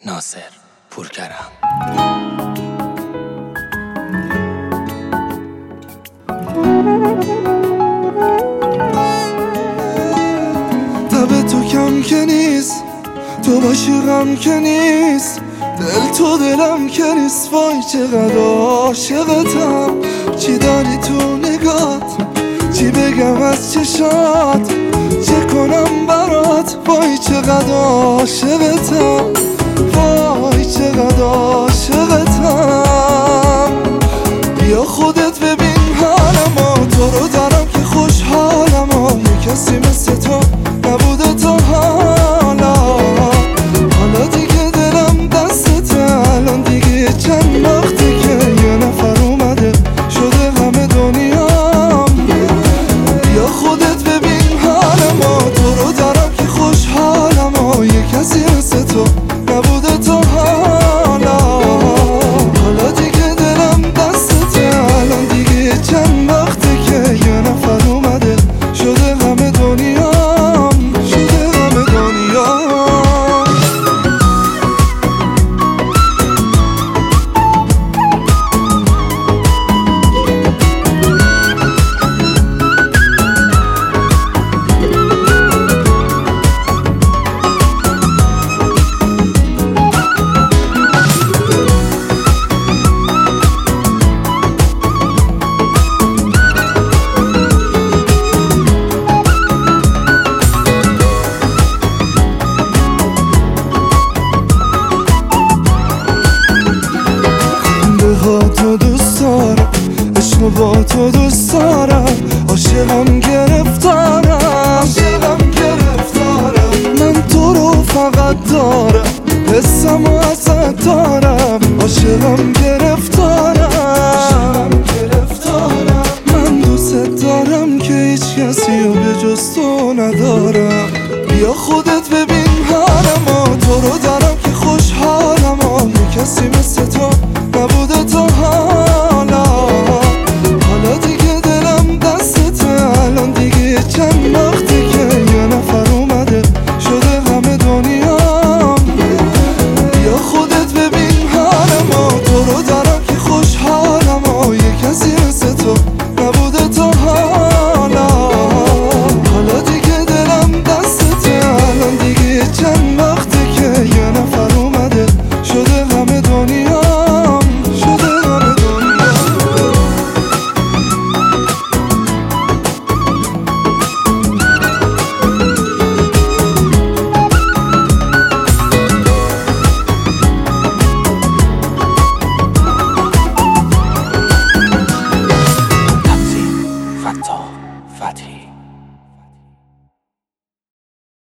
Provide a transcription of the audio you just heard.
ناصر پورکرم. تب تو کم که نیست، تو باشی غم که نیست، دل تو دلم که نیست. وای چقدر عاشقتم، چی داری تو نگات، چی بگم از چشات، چه کنم برات. وای چقدر عاشقتم، وای چقدر عاشقتم. بیا خودت ببین حالمو، تو رو دارم که خوشحالمو. یه کسی مثل تو نبوده تا حالا. حالا دیگه دلم دستته، الان دیگه چند وقته که یه نفر اومده شده همه دنیام. بیا خودت ببین حالمو، تو رو دارم که خوشحالمو. یه کسی مثل تو نبوده تا حالا. حالا دیگه دلم دستته، الان دیگه چند وقته که یه نفر اومده شده همه دنیام، شده همه دنیام. تو دوست دارم، عشق با تو دوست دارم. عاشقم گرفتارم، عاشقم گرفتارم. من تو رو فقط دارم، حسم و ازت دارم. عاشقم گرفتارم، عاشقم گرفتارم. من دوست دارم که هیچ کسی رو به جز تو ندارم. بیا خودت ببین حالمو، تو رو دارم که خوشحالمو. یه کسی مثل تو نبوده تا حالا. حالا دیگه دلم دستته، الان دیگه چند وقته که یه نفر اومده شده همه دنیام. بیا خودت ببین حالمو، تو رو دارم که خوشحالمو. یه کسی مثل تو نبوده تا حالا. حالا دیگه دلم دستته، الان دیگه چند وقته که یه نفر اومده شده همه دنیام، شده همه دنیام. تمثیل فتاح فتحی.